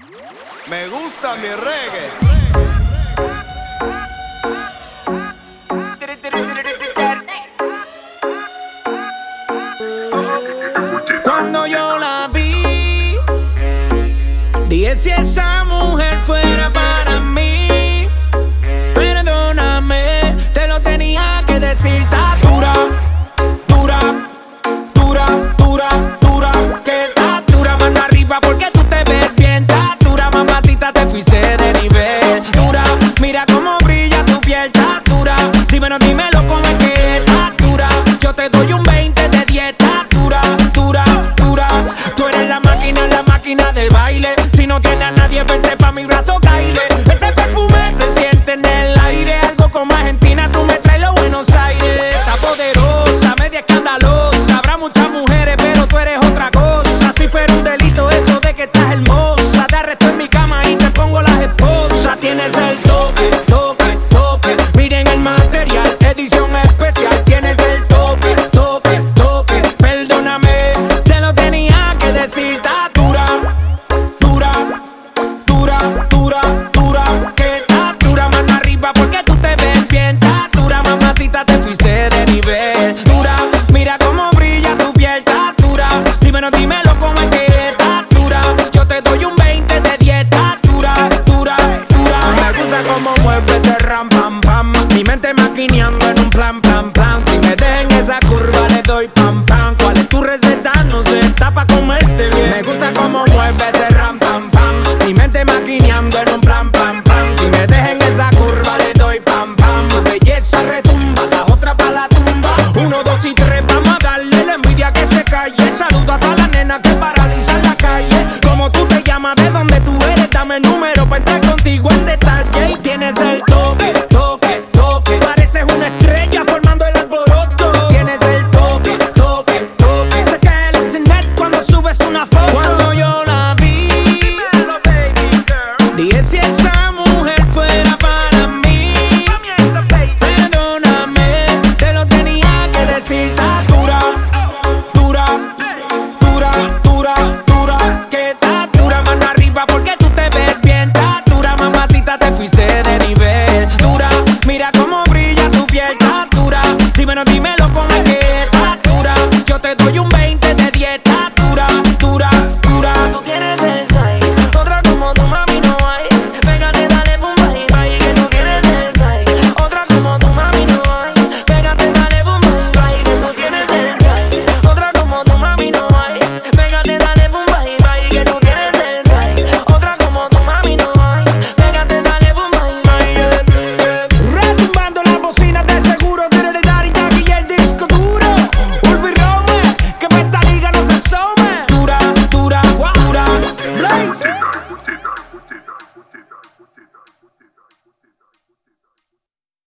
Me gusta mi reggae. Cuando yo la vi, dije si esa mujer fuera para mí. Perdóname, te lo tenía que decir. Está dura, dura, dura, dura, dura. Que está dura, mano arriba porque tú te ves bien. Está dura, mamacita, te fuiste de nivel. Dura, mira cómo brilla tu piel. Está dura, dímelo cómo es que está dura. Yo te doy un 20 de 10. Está dura, dura, dura. Tú eres la máquina de baile. Si no tienes a nadie, vente pa' mi brazo, caile. Ese perfume se siente en el aire. Algo como Argentina, tú me traes los Buenos Aires. Está poderosa, media escandalosa. Habrá muchas mujeres, pero tú eres otra cosa. Si fuera un delito eso de que estás hermosa, te arresto en mi cama y te pongo las esposas. Tienes el toque, toque, toque. Miren el material, edición especial. Tienes el toque, toque, toque. Perdóname, te lo tenía que decir. Está dura, dura, dura, dura, dura. Que está dura, mano arriba porque tú te ves bien. Está dura, mamacita, te fuiste de nivel. Dura, mira cómo brilla tu piel. Está dura, dímelo cómo es que está dura. Yo te doy un 20 de 10. Está dura, dura, dura. Me gusta cómo mueves de ram, pam, pam. Mi mente maquineando en un plan, plan, plan. Si me dejen esa curva le doy pam, pam. ¿Cuál es tu receta? No sé, está pa' comerte bien. Me gusta cómo mueves de ram, pam, pam. Mi mente maquineando en un plan, plan, plan. Si me dejen esa curva le doy pam, pam. Belleza retumba, la otra pa' la tumba. 1, 2 y 3, vamos a darle la envidia que se calle. Saludo a todas las nenas que paralizan la calle. ¿Cómo tú te llamas? ¿De dónde tú eres? Dame el número pa' entrar contigo en detalle. Y tienes el toque,